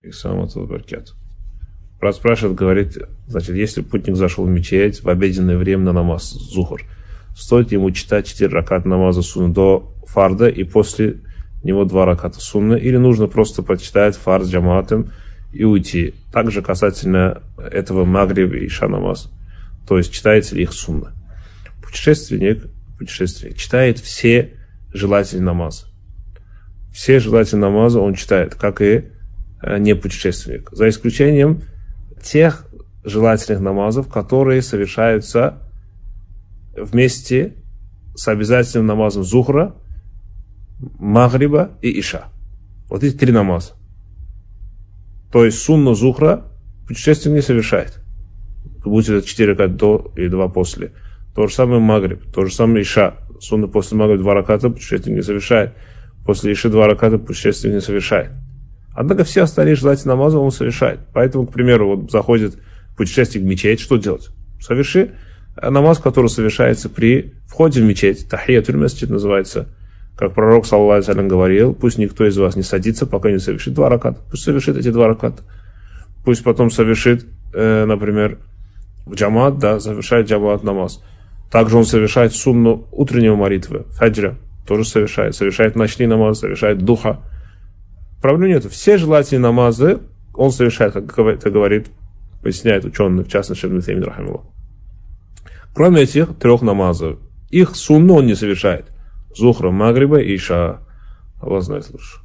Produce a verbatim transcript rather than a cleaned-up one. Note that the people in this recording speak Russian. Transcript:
И сам этот баркет. Брат спрашивает, говорит, значит, если путник зашел в мечеть в обеденное время на намаз, зухр, стоит ему читать четыре раката намаза сунны до фарда и после него два раката сунны, или нужно просто прочитать фард джамаатом и уйти. Также касательно этого магриб и иша намаз. То есть читается ли их сунна. Путешественник, путешественник читает все желательные намазы. Все желательные намазы он читает, как и не путешественник. За исключением тех желательных намазов, которые совершаются вместе с обязательным намазом зухра, магриба и иша. Вот эти три намаза. То есть сунна зухра путешественник не совершает. Будь это четыре раката до и два после. То же самое магриб, то же самое иша. Сунна после магриба два раката путешественник не совершает. После иши два раката путешественник не совершает. Однако все остальные желательные намазы он совершает. Поэтому, к примеру, вот заходит путешественник в мечеть, что делать? Соверши намаз, который совершается при входе в мечеть. Тахиятуль масджид называется. Как пророк, саллаллаху алейхи ва саллям, говорил, пусть никто из вас не садится, пока не совершит два раката. Пусть совершит эти два раката. Пусть потом совершит, э, например, в джамаат, да, совершает джамаат намаз. Также он совершает сунну утреннего молитвы, фаджра, тоже совершает. Совершает ночные намазы, совершает духа. Проблем нет. Все желательные намазы он совершает, как это говорит, поясняет ученый, в частности, Шейх Ибн Утаймин рахимахуллах. Кроме этих трех намазов, их сунну он не совершает. Зухра, магриба и иша. Аллах знает лучше.